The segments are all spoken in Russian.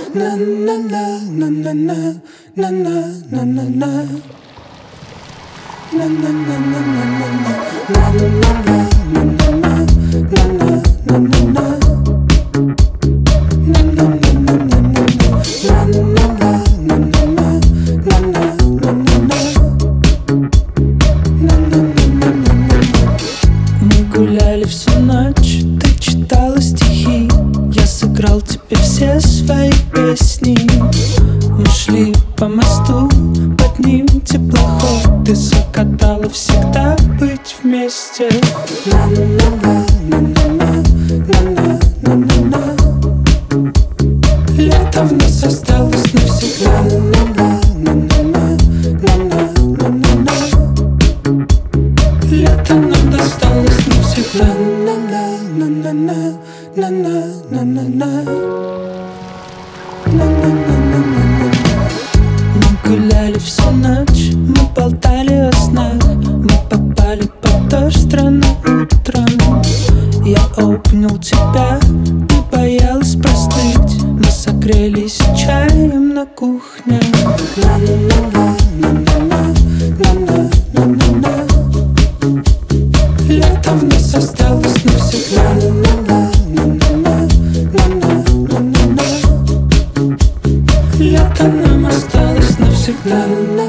Гуляли всю ночь, ты читала стихи, я сыграл тебе все свои песни. Мы шли по мосту, под ним теплоход, ты загадала всегда быть вместе. Лето в нас осталось навсегда. Лето нам досталось навсегда. Мы гуляли всю ночь, мы болтали о снах, мы попали под дождь рано утром. Я обнял тебя, ты боялась простыть, мы согрелись чаем на кухне. Лето в нас осталось навсегда. Лето нам осталось навсегда.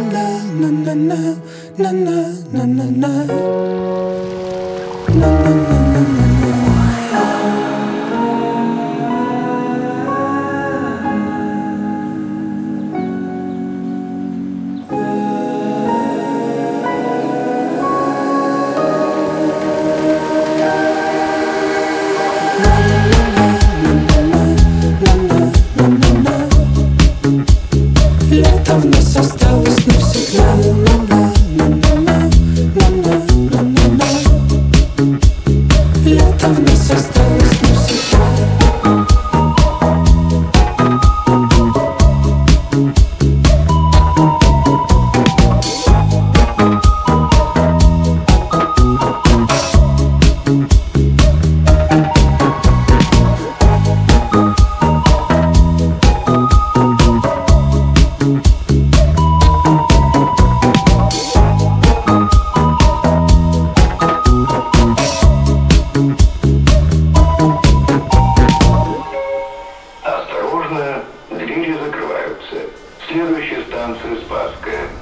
Лето в нас осталось навсегда. Лето в нас осталось навсегда. Осторожно, двери закрываются. Следующая станция Спасская.